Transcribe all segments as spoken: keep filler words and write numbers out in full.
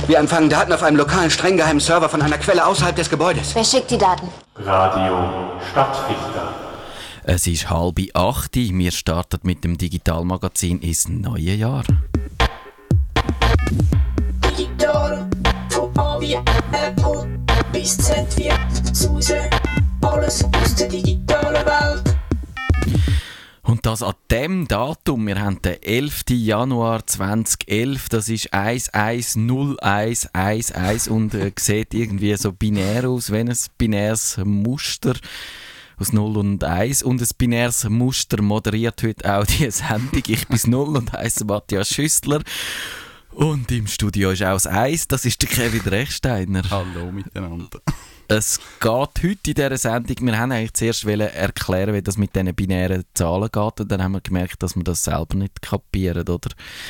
Wir empfangen Daten auf einem lokalen, streng geheimen Server von einer Quelle außerhalb des Gebäudes. Wer schickt die Daten? Radio Stadtfilter. Es ist halb acht. Wir starten mit dem Digitalmagazin ins neue Jahr. Digital, von A wie Apple bis Z wie Suse. Alles aus der digitalen Welt. Und das an dem Datum, wir haben den elften Januar zweitausendelf, das ist eins eins null eins eins eins und äh, sieht irgendwie so binär aus, wenn ein binäres Muster aus null und eins. Und ein binäres Muster moderiert heute auch die Sendung. Ich bin null und heisse Matthias Schüssler. Und im Studio ist auch das eins, das ist der Kevin Rechsteiner. Hallo miteinander. Es geht heute in dieser Sendung, wir haben eigentlich zuerst erklären, wie das mit diesen binären Zahlen geht, und dann haben wir gemerkt, dass wir das selber nicht kapieren, oder?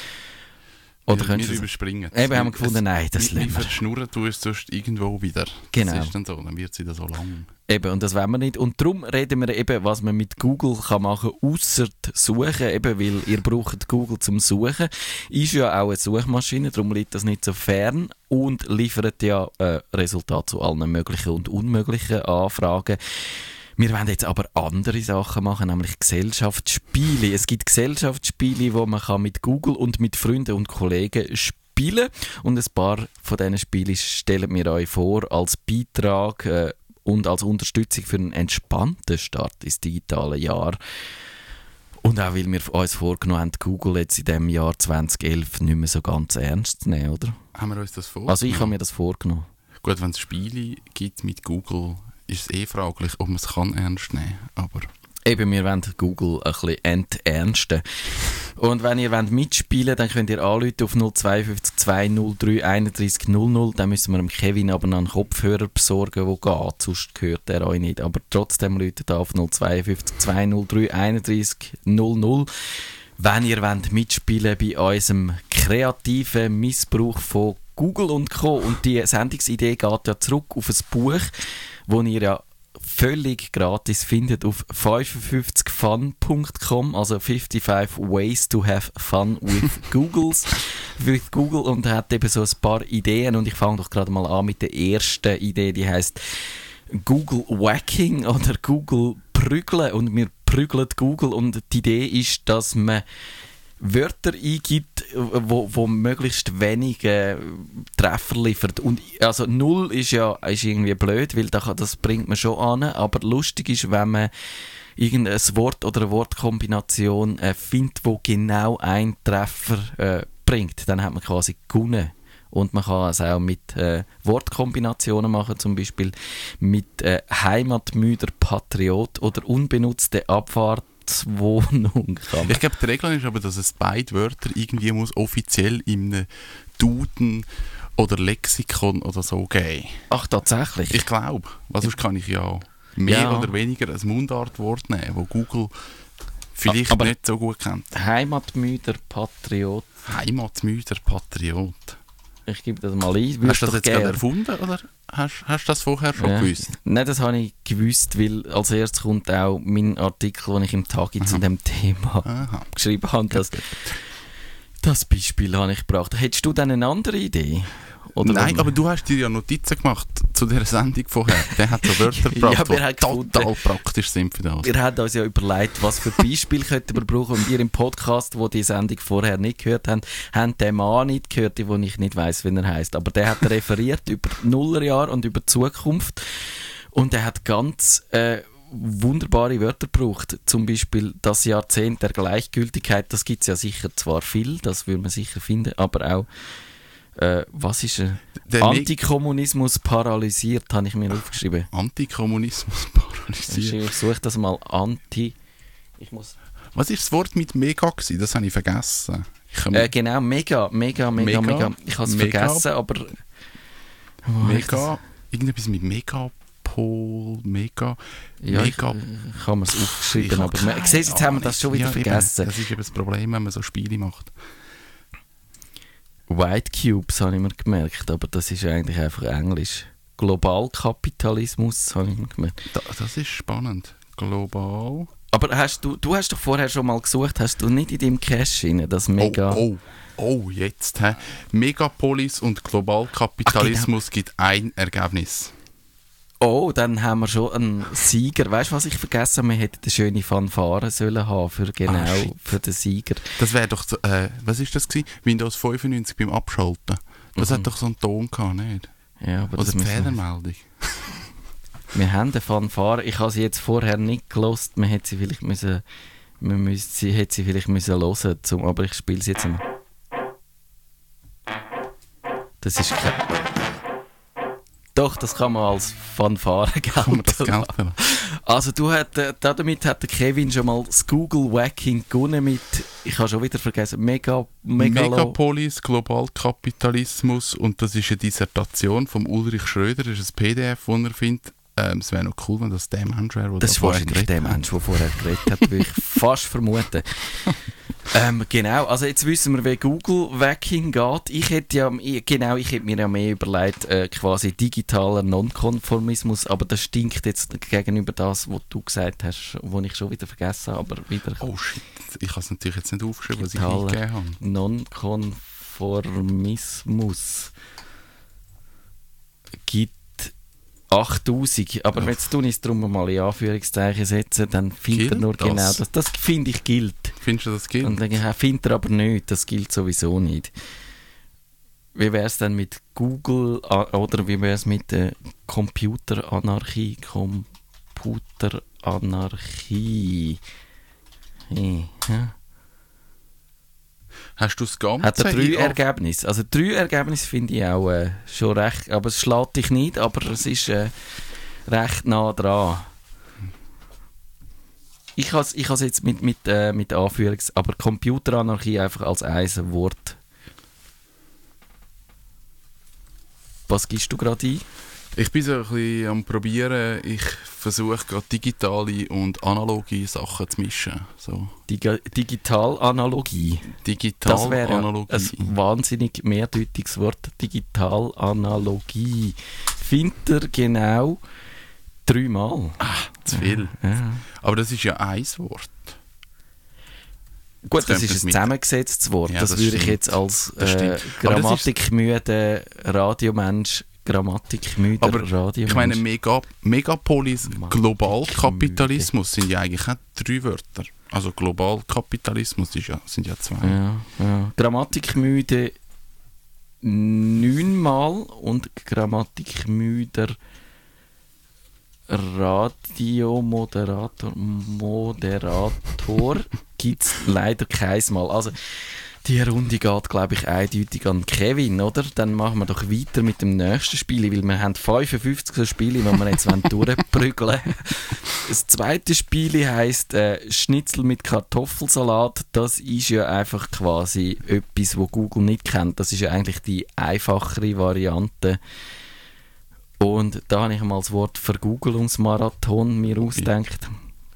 Oder wir wir überspringen es. Eben haben wir gefunden, nein, das lassen wir. wir. Verschnurren du es sonst irgendwo wieder. Genau. Das ist dann so, dann wird es wieder so lang. Eben, und das wollen wir nicht. Und darum reden wir eben, was man mit Google kann machen kann, ausser Suchen, eben, weil ihr braucht Google zum Suchen. Ist ja auch eine Suchmaschine, darum liegt das nicht so fern und liefert ja äh, Resultate zu allen möglichen und unmöglichen Anfragen. Wir wollen jetzt aber andere Sachen machen, nämlich Gesellschaftsspiele. Es gibt Gesellschaftsspiele, wo man kann mit Google und mit Freunden und Kollegen spielen kann. Und ein paar von diesen Spielen stellen wir euch vor als Beitrag äh, und als Unterstützung für einen entspannten Start ins digitale Jahr. Und auch, weil wir uns vorgenommen haben, Google jetzt in diesem Jahr zweitausendelf nicht mehr so ganz ernst zu nehmen, oder? Haben wir uns das vorgenommen? Also ich habe mir das vorgenommen. Gut, wenn es Spiele gibt mit Google, ist es eh fraglich, ob man es kann ernst nehmen kann. Aber eben, wir wollen Google ein bisschen enternsten. Und wenn ihr wollt mitspielen, dann könnt ihr anrufen auf null zwei fünf zwei null drei einunddreißig null null. Dann müssen wir dem Kevin aber noch einen Kopfhörer besorgen, der geht, sonst hört er euch nicht. Aber trotzdem ruft ihr auf null zwei fünf zwei null drei einunddreißig null null. Wenn ihr wollt mitspielen bei unserem kreativen Missbrauch von Google und Co. Und die Sendungsidee geht ja zurück auf ein Buch, das ihr ja völlig gratis findet auf fünfundfünfzig fun punkt com, also fünfundfünfzig ways to have fun with Googles, with Google, und hat eben so ein paar Ideen, und ich fange doch gerade mal an mit der ersten Idee, die heisst Google Whacking oder Google Prügeln, und wir prügeln Google, und die Idee ist, dass man Wörter eingibt, wo, wo möglichst wenig äh, Treffer liefert. Und also null ist ja ist irgendwie blöd, weil das, das bringt man schon an. Aber lustig ist, wenn man irgendein Wort oder eine Wortkombination äh, findet, wo genau ein Treffer äh, bringt. Dann hat man quasi gewonnen. Und man kann es auch mit äh, Wortkombinationen machen, zum Beispiel mit äh, heimatmüder Patriot oder unbenutzte Abfahrt. Wohnung kann. Ich glaube, die Regel ist aber, dass es beide Wörter irgendwie muss offiziell in einem Duden oder Lexikon oder so geben. Ach, tatsächlich? Ich glaube. Weil sonst kann ich ja mehr ja. oder weniger ein Mundartwort nehmen, das Google vielleicht aber nicht so gut kennt. Heimatmüder Patriot. Heimatmüder Patriot. Ich gebe das mal ein. Hast du das jetzt gerade erfunden, oder hast, hast du das vorher schon ja. gewusst? Nein, das habe ich gewusst, weil als erstes kommt auch mein Artikel, den ich im Tag zu dem Thema Aha. geschrieben habe. Das, das Beispiel habe ich gebracht. Hättest du dann eine andere Idee? Oder Nein, aber du hast dir ja Notizen gemacht zu dieser Sendung vorher. Der hat so Wörter gebracht, ja, die total praktisch sind für das. Wir haben uns ja überlegt, was für Beispiele könnten wir brauchen. Und ihr im Podcast, wo die Sendung vorher nicht gehört habt, haben den Mann nicht gehört, den ich nicht weiss, wie er heisst. Aber der hat referiert über die Nullerjahre und über die Zukunft. Und er hat ganz äh, wunderbare Wörter gebraucht. Zum Beispiel das Jahrzehnt der Gleichgültigkeit. Das gibt es ja sicher zwar viel, das würde man sicher finden, aber auch Äh, was ist er? Der Antikommunismus paralysiert, habe ich mir aufgeschrieben. Antikommunismus paralysiert. Ich suche das mal. Anti... Ich muss... Was war das Wort mit mega gewesen? Das habe ich vergessen. Ich äh, genau, mega, mega, mega, mega. mega. Ich habe es vergessen, aber... Oh, mega... Irgendetwas mit Megapol, Mega... Ja, mega ich, ich habe es aufgeschrieben, aber... Man, siehst, jetzt haben wir das schon wieder ja, vergessen. Eben. Das ist eben das Problem, wenn man so Spiele macht. White Cubes habe ich mir gemerkt, aber das ist eigentlich einfach Englisch. Globalkapitalismus habe ich mir gemerkt. Da, das ist spannend. Global. Aber hast du, du hast doch vorher schon mal gesucht, hast du nicht in deinem Cache rein, das mega... Oh, oh, oh jetzt. He? Megapolis und Globalkapitalismus Ach, genau. gibt ein Ergebnis. Oh, dann haben wir schon einen Sieger. Weißt du, was ich vergessen habe? Wir hätten eine schöne Fanfare sollen haben für genau Ah, shit. für den Sieger. Das wäre doch, so, äh, was ist das gewesen? Windows fünfundneunzig beim Abschalten. Das Mhm. hat doch so einen Ton gehabt, nicht? Ja, aber Oder das die müssen wir, Fehlermeldung. wir haben eine Fanfare. Ich habe sie jetzt vorher nicht gelost. Man hätte sie vielleicht müssen, man müsste sie, hätte sie vielleicht müssen hören, zum, aber ich spiele sie jetzt mal. Das ist kein... Doch, das kann man als Fanfare Kann man das gelten. gelten? Also du hat, äh, damit hat der Kevin schon mal das Google Whacking gewonnen mit, ich habe schon wieder vergessen, Mega, Megalo... Megapolis, Globalkapitalismus, und das ist eine Dissertation von Ulrich Schröder, das ist ein P D F, das er findet. Ähm, es wäre noch cool, wenn das der Mensch wäre, der Das da ist vorher wahrscheinlich geredet der hat. Mensch, der vorher geredet hat, würde ich fast vermuten. ähm, genau, also jetzt wissen wir, wie Google Whacking geht. Ich hätte ja, genau, ich hätte mir ja mehr überlegt, äh, quasi digitaler Nonkonformismus, aber das stinkt jetzt gegenüber das, was du gesagt hast, was ich schon wieder vergessen habe, aber wieder Oh shit, ich habe es natürlich jetzt nicht aufgeschrieben, was ich digitaler eingegeben habe. Nonkonformismus gibt achttausend, aber Ja. jetzt tue ich es darum mal in Anführungszeichen setzen, dann findet er Gilt nur das? genau das. Das finde ich gilt. Findest du das gilt? Und dann ja, findet er aber nicht, das gilt sowieso nicht. Wie wäre es dann mit Google a- oder wie wäre es mit der Computeranarchie? Computeranarchie. Hey, ja. Hast du das Ganze? Hat er drei in- Ergebnisse. Also drei Ergebnisse finde ich auch äh, schon recht, aber es schlägt dich nicht, aber es ist äh, recht nah dran. Ich habe es ich has jetzt mit, mit, äh, mit Anführungs-, aber Computeranarchie einfach als ein Wort. Was gibst du gerade ein? Ich bin so ein bisschen am Probieren. Ich versuche gerade digitale und analoge Sachen zu mischen. So. Diga- Digitalanalogie. Das wäre ja Digitalanalogie. ein wahnsinnig mehrdeutiges Wort. Digitalanalogie. Findet er genau dreimal. Zu viel. Ja. Aber das ist ja ein Wort. Gut, das könnte ist es ein mit- zusammengesetztes Wort. Ja, das, das würde ich stimmt. jetzt als Das äh, stimmt. Aber das ist- grammatikmüde Radiomensch, grammatikmüder Aber Radiomensch. ich meine, Mega, Megapolis, Mann, Globalkapitalismus sind ja eigentlich auch drei Wörter. Also Globalkapitalismus ist ja, sind ja zwei. ja, ja. Grammatikmüde neunmal und Grammatikmüder Radiomoderator Moderator gibt es leider keins Mal. Also die Runde geht, glaube ich, eindeutig an Kevin, oder? Dann machen wir doch weiter mit dem nächsten Spiel, weil wir haben fünfundfünfzig so Spiele, die wir jetzt durchprügeln wollen. Das zweite Spiel heisst äh, Schnitzel mit Kartoffelsalat. Das ist ja einfach quasi etwas, was Google nicht kennt. Das ist ja eigentlich die einfachere Variante. Und da habe ich mal das Wort Vergoogelungsmarathon mir ausgedacht.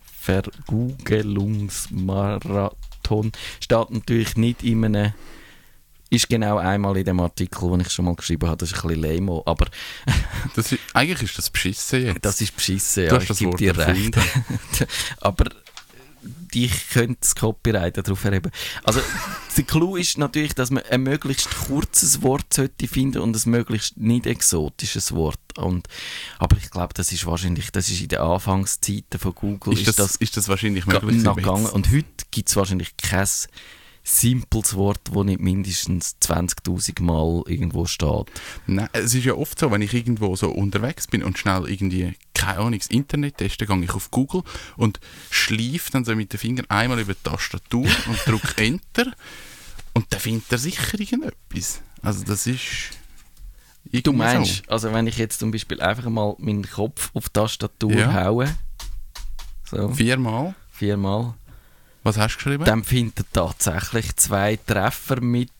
Vergoogelungsmarathon steht natürlich nicht in einem, ist genau einmal in dem Artikel, den ich schon mal geschrieben habe. Das ist ein bisschen lame, aber Das ist, eigentlich ist das beschissen jetzt. das ist beschissen, Du ja, hast ich das gebe Wort dir recht. erfunden. Aber ich könnte das Copyright darauf erheben. Also der Clou ist natürlich, dass man ein möglichst kurzes Wort sollte finden und ein möglichst nicht exotisches Wort. Und, aber ich glaube, das ist wahrscheinlich, das ist in den Anfangszeiten von Google ist, das, ist das wahrscheinlich möglich? noch gewesen? gegangen. Und heute gibt es wahrscheinlich kein simples Wort, das nicht mindestens zwanzigtausend Mal irgendwo steht. Nein, es ist ja oft so, wenn ich irgendwo so unterwegs bin und schnell irgendwie, keine Ahnung, das Internet teste, gehe ich auf Google und schleife dann so mit den Fingern einmal über die Tastatur und drücke Enter und dann findet er sicher irgendetwas. Also das ist irgendwie Du meinst, so. also wenn ich jetzt zum Beispiel einfach mal meinen Kopf auf die Tastatur Ja. haue, so, Viermal. viermal, Was hast du geschrieben? dann findet er tatsächlich zwei Treffer mit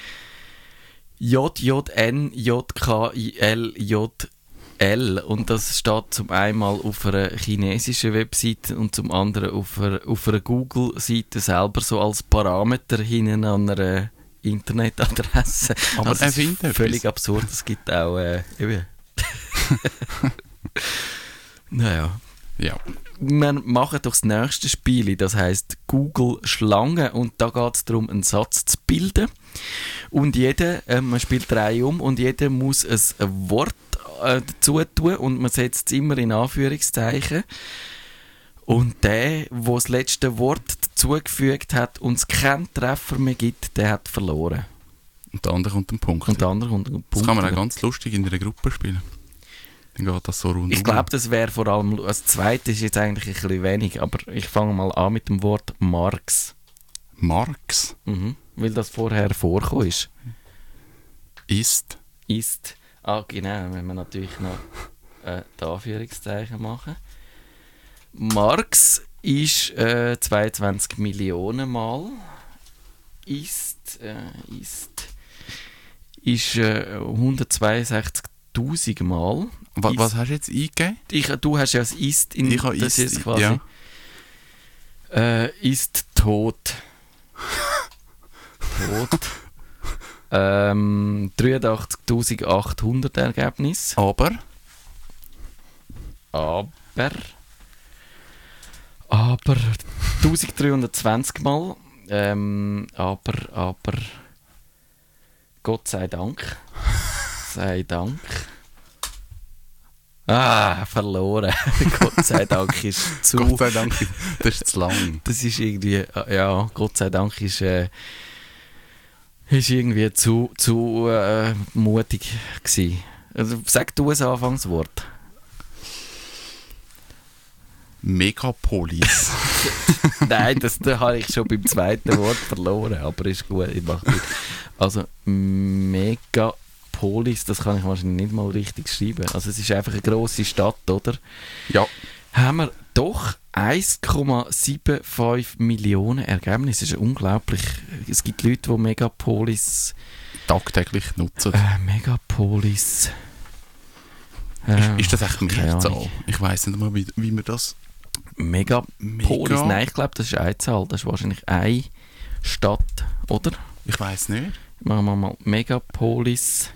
J J N, J K I L, J L. Und das steht zum einen auf einer chinesischen Webseite und zum anderen auf einer, auf einer Google-Seite selber so als Parameter hinten an einer Internetadresse. Aber Also er es ist findet völlig etwas. absurd. Es gibt auch äh, eben. Naja. Ja. wir machen doch das nächste Spiel, das heisst Google Schlange, und da geht es darum, einen Satz zu bilden. Und jeder, äh, man spielt drei um und jeder muss ein, ein Wort äh, dazu tun und man setzt es immer in Anführungszeichen. Und der, der das letzte Wort dazugefügt hat und es keinen Treffer mehr gibt, der hat verloren. Und der andere kommt ein Punkt. Und der andere kommt ein Punkt. Das kann man auch ganz lustig in einer Gruppe spielen. Dann geht das so rund. Ich glaube, das wäre vor allem, das zweite ist jetzt eigentlich ein bisschen wenig, aber ich fange mal an mit dem Wort Marx. Marx? Mhm, weil das vorher vorgekommen ist. Ist? Ist. Ah, genau, wenn wir natürlich noch äh, die Anführungszeichen machen. Marx ist äh, zweiundzwanzig Millionen Mal. Ist, äh, ist, ist äh, hundertzweiundsechzigtausend Mal. Was, ist, was hast du jetzt eingegeben? Ich, du hast ja das Ist in ich habe das Ist, ist quasi. Ja. Äh, ist tot. tot. ähm, dreiundachtzigtausendachthundert Ergebnis. Aber? Aber. Aber dreizehnhundertzwanzig Mal. Ähm, aber, aber. Gott sei Dank. Sei Dank. Ah, verloren. Gott sei Dank ist zu... Gott sei Dank, das ist zu lang. Das ist irgendwie... Ja, Gott sei Dank ist... Äh, ist irgendwie zu, zu äh, mutig gewesen. Also, sag du ein Anfangswort. Megapolis. Nein, das, das habe ich schon beim zweiten Wort verloren, aber ist gut, ich mache gut. Also, Megapolis, das kann ich wahrscheinlich nicht mal richtig schreiben. Also, es ist einfach eine grosse Stadt, oder? Ja. Haben wir doch eins Komma fünfundsiebzig Millionen Ergebnisse. Das ist unglaublich. Es gibt Leute, die Megapolis... Tagtäglich nutzen. Äh, Megapolis... Äh, ist, ist das echt eine keine Mehrzahl? Ahnung. Ich weiss nicht mal, wie, wie man das... Megapolis? Mega? Nein, ich glaube, das ist eine Zahl. Das ist wahrscheinlich eine Stadt, oder? Ich weiss nicht. Machen wir mal Megapolis.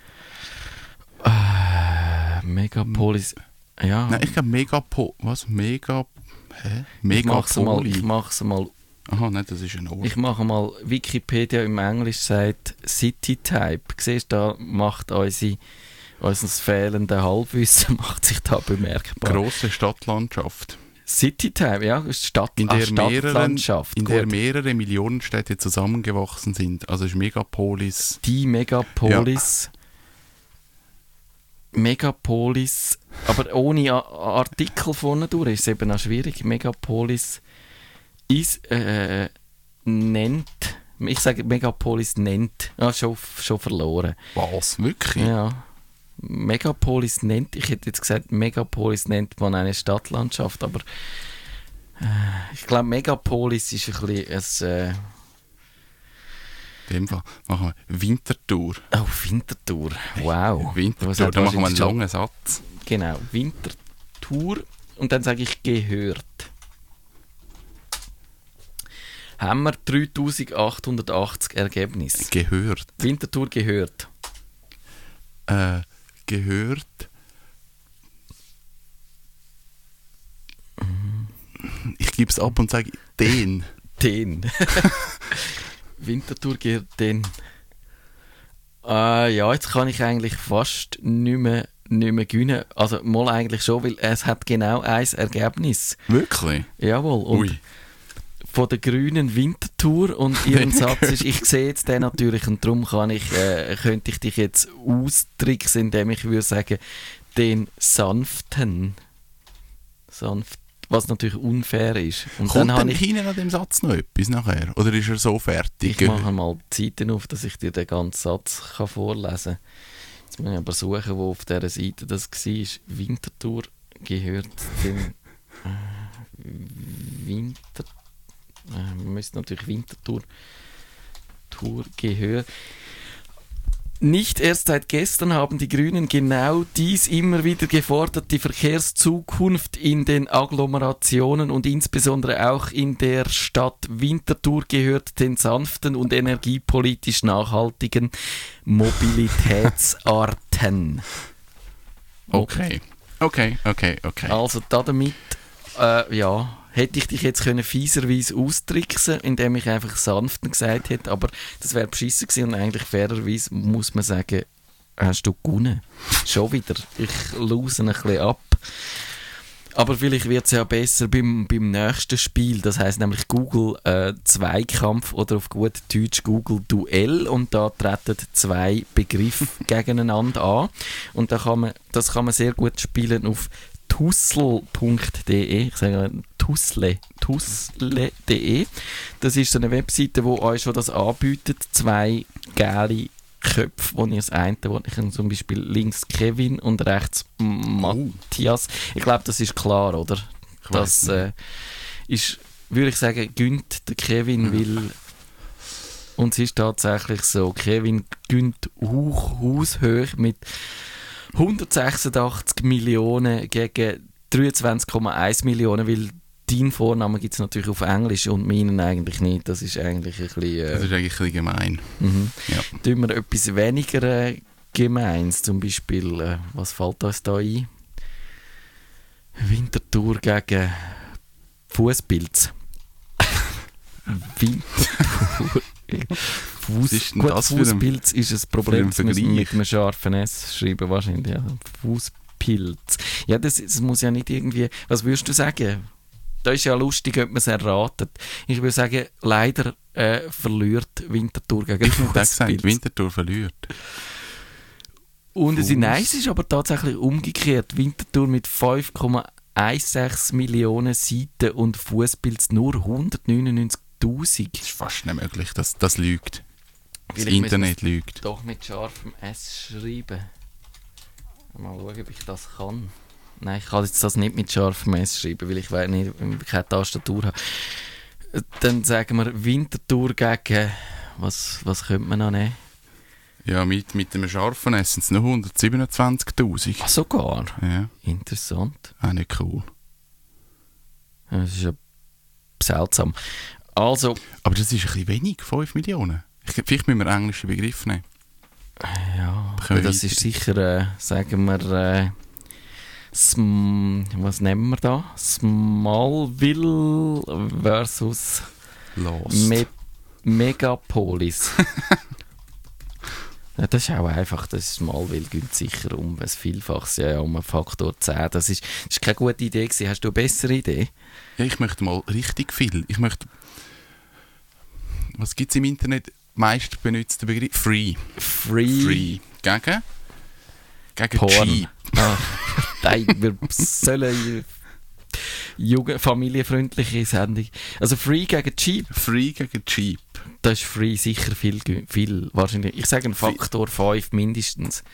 Äh, Megapolis... Ja. Nein, ich glaube Megapo... Was? Mega... Hä? Ich mach's mal, Megapoli? ich mach's mal... Aha, nein, das ist ein Ort. Ich mache mal, Wikipedia im Englisch sagt City-Type. Siehst du, da macht unsere, unser fehlendes Halbwissen macht sich da bemerkbar. Grosse Stadtlandschaft. City-Type, ja, ist Stadt, In ah, der, mehrere, Stadtlandschaft. in der Gut. mehrere Millionenstädte zusammengewachsen sind. Also ist Megapolis... Die Megapolis. Megapolis, aber ohne A- Artikel vorne durch ist es eben auch schwierig. Megapolis ist, äh, nennt, ich sage Megapolis nennt, ah, schon, schon verloren. Was? Wirklich? Ja. Megapolis nennt, ich hätte jetzt gesagt, Megapolis nennt man eine Stadtlandschaft, aber äh, ich glaube, Megapolis ist ein bisschen ein, äh, In dem Fall machen wir Winterthur. oh, Winterthur, wow. Winterthur, Was hat da machen wir einen wahrscheinlich schon- langen Satz. Genau, Winterthur und dann sage ich gehört. Haben wir dreitausendachthundertachtzig Ergebnisse. Gehört. Winterthur gehört. Äh, gehört. Ich gebe es ab und sage den. Den. Winterthur gehört den. Äh, ja, jetzt kann ich eigentlich fast nicht mehr, nicht mehr gewinnen. Also mal eigentlich schon, weil es hat genau ein Ergebnis. Wirklich? Jawohl. Und Ui. von der grünen Winterthur und ihren Satz ist, ich sehe jetzt den natürlich und darum kann ich, äh, könnte ich dich jetzt austricksen, indem ich würde sagen, den sanften. Sanft, was natürlich unfair ist. Und Kommt dann habe denn ich, hinten an dem Satz noch etwas nachher? Oder ist er so fertig? ich mache mal die Seiten auf, dass ich dir den ganzen Satz kann vorlesen kann. Jetzt muss ich aber suchen, wo auf dieser Seite das war. Winterthur gehört dem äh, Winter äh, wir müssen natürlich Winterthur Tour gehört. Nicht erst seit gestern haben die Grünen genau dies immer wieder gefordert, die Verkehrszukunft in den Agglomerationen und insbesondere auch in der Stadt Winterthur gehört den sanften und energiepolitisch nachhaltigen Mobilitätsarten. Okay, okay, okay, okay. Also damit Äh, ja, hätte ich dich jetzt können fieserweise austricksen, indem ich einfach sanfter gesagt hätte, aber das wäre beschissen gewesen und eigentlich fairerweise muss man sagen, hast du gewonnen. Schon wieder. Ich lose ein bisschen ab. Aber vielleicht wird es ja besser beim, beim nächsten Spiel. Das heisst nämlich Google äh, Zweikampf oder auf gut Deutsch Google Duell. Und da treten zwei Begriffe gegeneinander an. Und da kann man, das kann man sehr gut spielen auf tussle punkt de. Ich sage Tussle. Tussle punkt de. Das ist so eine Webseite, wo euch schon das anbietet. Zwei geile Köpfe, wo ihr das eine, wo ich zum Beispiel links Kevin und rechts Matthias. Ich glaube, das ist klar, oder? Ich das äh, ist, würde ich sagen, gönnt der Kevin, weil und es ist tatsächlich so, Kevin gönnt hoch, haushoch mit hundertsechsundachtzig Millionen gegen dreiundzwanzig Komma eins Millionen, weil dein Vorname gibt es natürlich auf Englisch und meinen eigentlich nicht. Das ist eigentlich ein bisschen... Äh, das ist eigentlich ein bisschen gemein. Mhm. Ja. Tun wir etwas weniger äh, Gemeins, zum Beispiel, äh, was fällt uns da ein? Winterthur gegen Fußpilz. Winterthur gegen Was ist denn Gut, das für ein- Fußpilz ist ein Problem, für das ein müssen wir Vergleich? mit einem scharfen S schreiben wahrscheinlich. Ja. Fußpilz. Ja, das, das muss ja nicht irgendwie... Was würdest du sagen? Da ist ja lustig, ob man es erratet. Ich würde sagen, leider äh, verliert Winterthur gegen Ich habe gesagt, Fußpilz. Winterthur verliert. Und es, Fuß. nein, es ist aber tatsächlich umgekehrt. Winterthur mit fünf Komma sechzehn Millionen Seiten und Fußpilz nur hundertneunundneunzigtausend. Das ist fast nicht möglich, das, das lügt. Das Vielleicht Internet müssen wir lügt. es doch mit scharfem S schreiben. Mal schauen, ob ich das kann. Nein, ich kann jetzt das nicht mit scharfem S schreiben, weil ich weiß nicht, keine Tastatur habe. Dann sagen wir Winterthur gegen... Was, was könnte man noch nehmen? Ja, mit, mit dem scharfen S sind es noch hundertsiebenundzwanzigtausend. Ach, sogar. Ja, Interessant. auch nicht cool. Ja, das ist ja seltsam. Also, Aber das ist ein bisschen wenig, fünf Millionen. Ich, vielleicht müssen wir englische Begriffe nehmen. ja, Können wir das weiter? ist sicher, äh, sagen wir, äh, Sm- was nehmen wir da? Smallville versus Lost. Me- Megapolis. Ja, das ist auch einfach, das ist Smallville geht sicher um ein Vielfaches, ja, um einen Faktor zehn. Das ist, das ist keine gute Idee gewesen. Hast du eine bessere Idee? Ja, ich möchte mal richtig viel. Ich möchte... Was gibt es im Internet? Meist benutzter Begriff? Free. Free, Free. Gegen? Gegen Porn. cheap. Ah, nein, wir sollen Jugend- familienfreundliche Sendung. Also Free gegen Cheap, Free gegen cheap. das ist Free sicher viel, gü- viel wahrscheinlich. Ich sage einen Faktor fünf mindestens.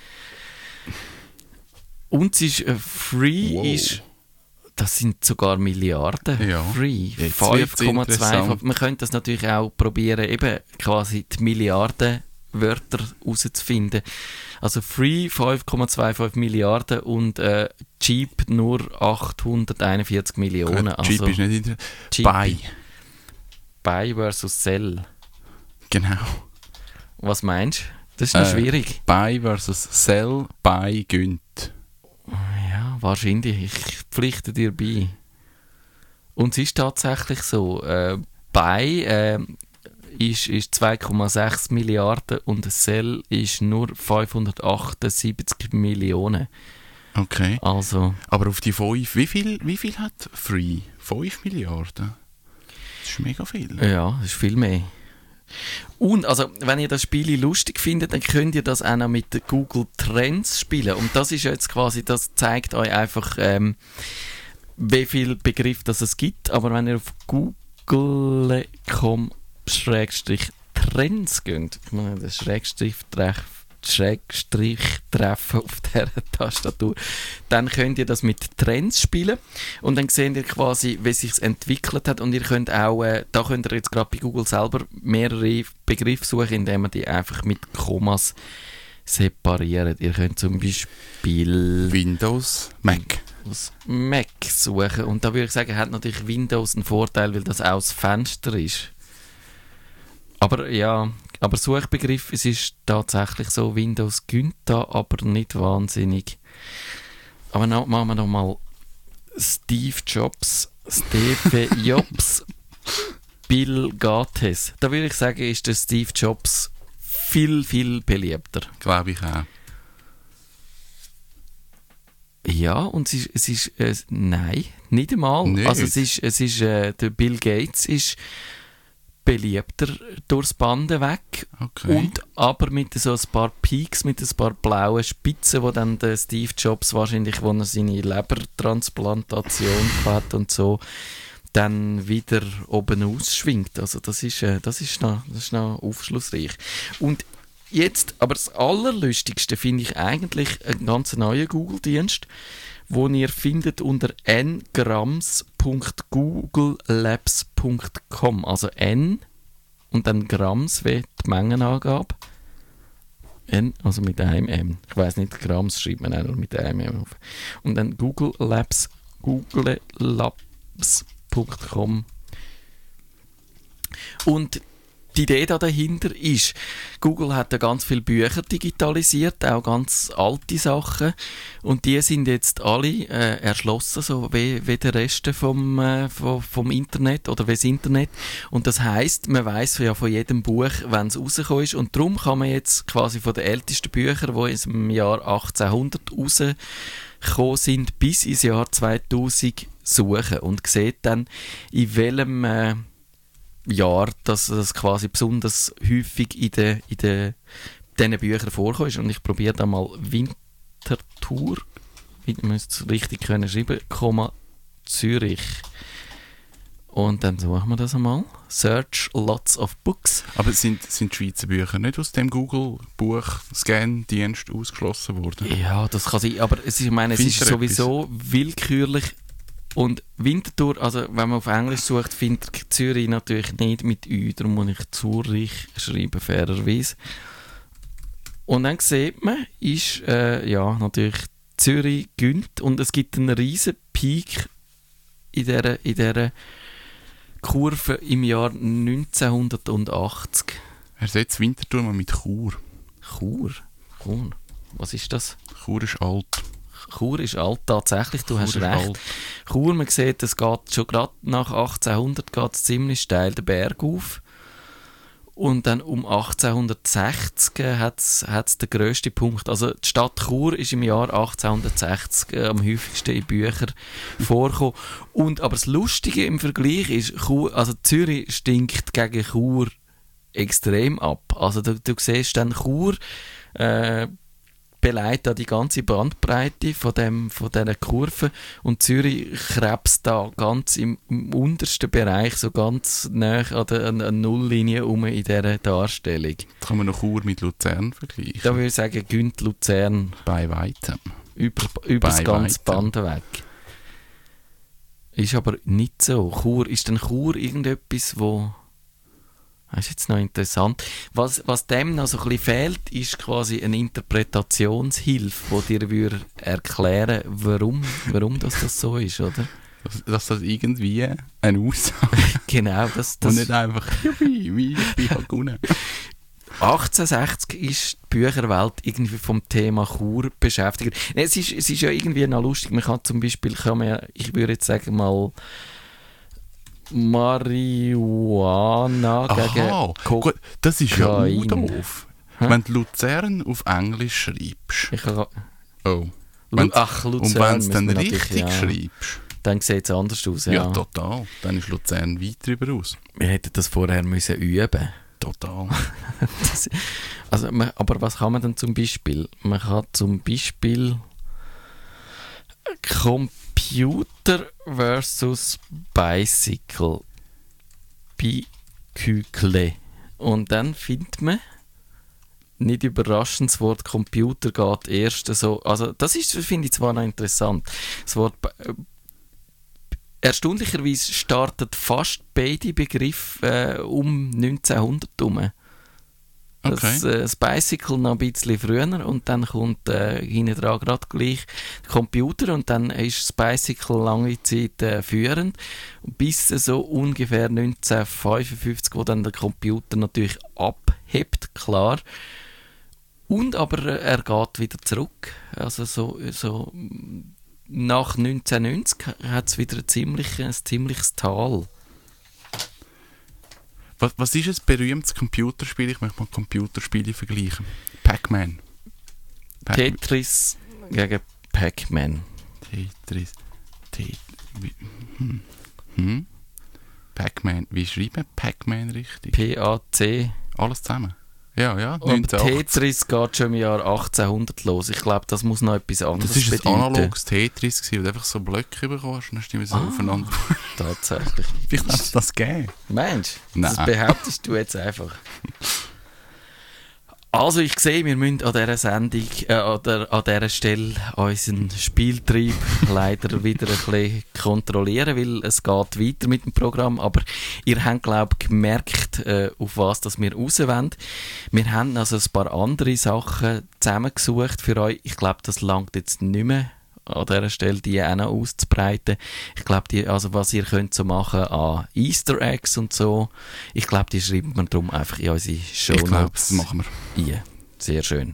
Und es ist äh, Free Wow. ist, das sind sogar Milliarden. Ja. Free. Jetzt fünf Komma wird's zwei. interessant. Man könnte das natürlich auch probieren, eben quasi die Milliarden Wörter herauszufinden. Also Free fünf Komma fünfundzwanzig Milliarden und äh, Cheap nur achthunderteinundvierzig Millionen. Gut, cheap Also ist nicht Internet. Cheap. Buy. Buy versus Sell. Genau. Was meinst du? Das ist noch Äh, schwierig. Buy versus Sell. Buy gönnt. Ja, wahrscheinlich. Ich pflichte dir bei. Und es ist tatsächlich so. Äh, Buy äh, ist, ist zwei Komma sechs Milliarden und Sell ist nur fünfhundertachtundsiebzig Millionen. Okay. Also, Aber auf die fünf, wie viel, wie viel hat Free? fünf Milliarden? Das ist mega viel. ja, das ist viel mehr. Und, also, wenn ihr das Spiel lustig findet, dann könnt ihr das auch noch mit den Google Trends spielen. Und das ist jetzt quasi, das zeigt euch einfach, ähm, wie viel Begriff das es gibt. Aber wenn ihr auf google punkt com Schrägstrich Trends geht, ich muss den Schrägstrich treffen, Schrägstrich treffen auf dieser Tastatur, dann könnt ihr das mit Trends spielen und dann seht ihr quasi, wie es sich entwickelt hat und ihr könnt auch, äh, da könnt ihr jetzt gerade bei Google selber mehrere Begriffe suchen, indem ihr die einfach mit Kommas separiert. Ihr könnt zum Beispiel Windows, Mac. aus Mac suchen und da würde ich sagen, hat natürlich Windows einen Vorteil, weil das auch das Fenster ist. Aber ja, aber Suchbegriff, es ist tatsächlich so, Windows gönnt da, aber nicht wahnsinnig. Aber noch, machen wir noch mal Steve Jobs, Steve Jobs, Bill Gates. Da würde ich sagen, ist der Steve Jobs viel, viel beliebter. Glaube ich auch. Ja, und es ist, es ist äh, nein, nicht einmal. Nicht. Also es ist, es ist äh, der Bill Gates ist beliebter durchs Bande weg. Okay. Und aber mit so ein paar Peaks, mit ein paar blauen Spitzen, wo dann der Steve Jobs wahrscheinlich, wo er seine Lebertransplantation hat und so, dann wieder oben ausschwingt. Also das ist, äh, das ist, noch, das ist noch aufschlussreich. Und jetzt, aber das Allerlustigste finde ich eigentlich einen ganz neuen Google-Dienst, den ihr findet unter n grams punkt google labs punkt com. Also n und dann Grams wie die Mengenangabe. N, also mit einem M. Ich weiss nicht, Grams schreibt man auch nur mit einem M auf. Und dann Google Labs, google labs punkt com. Und die Idee da dahinter ist, Google hat ja ganz viele Bücher digitalisiert, auch ganz alte Sachen, und die sind jetzt alle äh, erschlossen, so wie, wie der Rest vom, äh, vom, vom Internet oder wie das Internet. Und das heisst, man weiss ja von jedem Buch, wann es rausgekommen ist, und darum kann man jetzt quasi von den ältesten Büchern, die im Jahr achtzehnhundert rausgekommen sind, bis ins Jahr zweitausend suchen und sieht dann, in welchem äh, Jahr, dass das quasi besonders häufig in den in de, diesen Büchern vorkommt. Und ich probiere da mal Winterthur, ich müsste es richtig können schreiben, Komma, Zürich. Und dann suchen wir das einmal. Search lots of books. Aber sind, sind die Schweizer Bücher nicht aus dem Google-Buch-Scan-Dienst ausgeschlossen worden? Ja, das kann sein, aber es ist, ich meine, es ist sowieso willkürlich. Und Winterthur, also wenn man auf Englisch sucht, findet Zürich natürlich nicht mit Ü, darum muss ich Zürich schreiben, fairerweise. Und dann sieht man, ist äh, ja natürlich Zürich gönnt, und es gibt einen riesen Peak in dieser, in dieser Kurve im Jahr neunzehnhundertachtzig. Ersetzt Winterthur mal mit Chur. Chur? Chur? Was ist das? Chur ist alt. Chur ist alt, tatsächlich, du Chur hast ist recht. alt. Chur, man sieht, es geht schon gerade nach achtzehnhundert geht's ziemlich steil den Berg auf. Und dann um achtzehnhundertsechzig hat es den grössten Punkt. Also die Stadt Chur ist im Jahr achtzehnhundertsechzig äh, am häufigsten in Büchern vorgekommen. Und, aber das Lustige im Vergleich ist, Chur, also Zürich stinkt gegen Chur extrem ab. Also du, du siehst dann Chur äh, beleidigt da die ganze Bandbreite von, dem, von dieser Kurve, und Zürich krebst da ganz im, im untersten Bereich, so ganz nah an der an, an Nulllinie um in dieser Darstellung. Kann man noch Chur mit Luzern vergleichen? Da würde ich sagen, gönnt Luzern bei weitem. über, über das Bei ganze weitem. Band weg. Ist aber nicht so. Chur, ist denn Chur irgendetwas, wo... Das ist jetzt noch interessant. Was, was dem noch so ein bisschen fehlt, ist quasi eine Interpretationshilfe, die dir würde erklären, warum, warum das, das so ist, oder? Dass, dass das irgendwie eine Aussage Genau, das... und das nicht einfach «Juppie, wie ich bin halt gewonnen». achtzehnhundertsechzig ist die Bücherwelt irgendwie vom Thema Chur beschäftigt. Nee, es, ist, es ist ja irgendwie noch lustig. Man kann zum Beispiel, kann man ja, ich würde jetzt sagen mal, Marihuana gegen Aha, Kokain. gut, das ist ja auch doof. Hä? Wenn du Luzern auf Englisch schreibst. Ich kann, Oh. Lu- Ach, Luzern. Und wenn du es dann müssen wir natürlich, richtig ja. schreibst. Dann sieht es anders aus. Ja. Ja. total. Dann ist Luzern weit drüber aus. Wir hätten das vorher müssen üben. Total. Das, also, man, aber was kann man denn zum Beispiel? Man kann zum Beispiel Computer versus Bicycle. Bicykle. Und dann findet man, nicht überraschend, das Wort Computer geht erst so. Also, das ist, finde ich zwar noch interessant. Das Wort äh, erstaunlicherweise startet fast beide Begriffe äh, um neunzehnhundert herum. Das, Okay. äh, das Bicycle noch ein bisschen früher, und dann kommt äh, hinten dran gerade gleich der Computer, und dann ist das Bicycle lange Zeit äh, führend, bis äh, so ungefähr neunzehnhundertfünfundfünfzig, wo dann der Computer natürlich abhebt, klar. Und aber äh, er geht wieder zurück. Also so, so nach neunzehnhundertneunzig hat es wieder ein, ziemlich, ein ziemliches Tal. Was, was ist ein berühmtes Computerspiel? Ich möchte mal Computerspiele vergleichen. Pac-Man. Pac- Tetris gegen Pac-Man. Tetris. Tet- wie- hm. Hm? Pac-Man. Wie schreiben Pac-Man richtig? P A C. Alles zusammen. Ja, ja. Und neunzehnhundertachtzig. Tetris geht schon im Jahr achtzehnhundert los. Ich glaube, das muss noch etwas anderes Das war ein bedeuten. analoges Tetris, gewesen, wo du einfach so Blöcke bekommst und dann stimmen sie Ah. aufeinander. Tatsächlich. Vielleicht hat es das gegeben. Meinst du? Das Nein. behauptest du jetzt einfach. Also ich sehe, wir müssen an dieser Sendung, äh, an, der, an dieser Stelle unseren Spieltrieb leider wieder ein bisschen kontrollieren, weil es geht weiter mit dem Programm, aber ihr habt, glaube ich, gemerkt, äh, auf was das wir raus wollen. Wir haben also ein paar andere Sachen zusammengesucht für euch. Ich glaube, das langt jetzt nicht mehr an dieser Stelle, die auch noch auszubreiten. Ich glaube, die, also was ihr könnt so machen an Easter Eggs und so, ich glaube, die schreiben wir darum einfach in unsere Show Ich glaube, Notes das machen wir. ein. Sehr schön.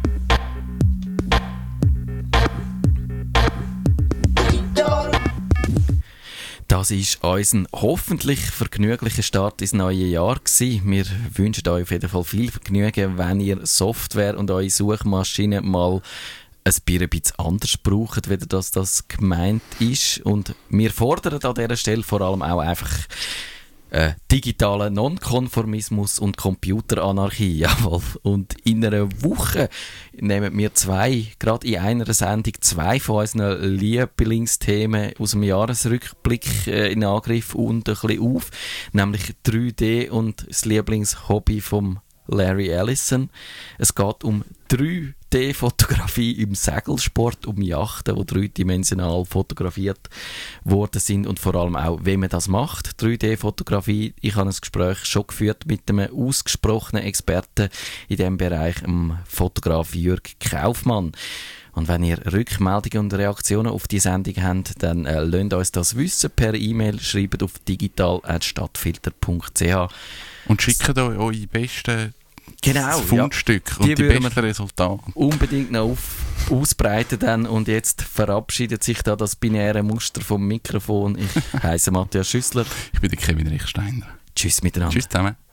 Das war unser hoffentlich vergnüglicher Start ins neue Jahr gewesen. Wir wünschen euch auf jeden Fall viel Vergnügen, wenn ihr Software und eure Suchmaschine mal ein bisschen anders braucht, wie das, das gemeint ist. Und wir fordern an dieser Stelle vor allem auch einfach äh, digitalen Nonkonformismus und Computeranarchie. Jawohl. Und in einer Woche nehmen wir zwei, gerade in einer Sendung, zwei von unseren Lieblingsthemen aus dem Jahresrückblick äh, in Angriff und ein bisschen auf. Nämlich drei D und das Lieblingshobby vom Larry Ellison. Es geht um drei D-Fotografie im Segelsport, um Yachten, die dreidimensional fotografiert worden sind und vor allem auch, wie man das macht. drei D-Fotografie. Ich habe ein Gespräch schon geführt mit einem ausgesprochenen Experten in diesem Bereich, dem Fotograf Jürg Kaufmann. Und wenn ihr Rückmeldungen und Reaktionen auf die Sendung habt, dann äh, lasst uns das wissen per E-Mail, schreibt auf digital at stadtfilter punkt c h. Und schickt euch eure besten Genau, Fundstücke ja. und die, Die besten würden Resultate. Unbedingt noch auf, ausbreiten dann. Und jetzt verabschiedet sich da das binäre Muster vom Mikrofon. Ich heiße Matthias Schüssler. Ich bin der Kevin Richsteiner. Tschüss miteinander. Tschüss zusammen.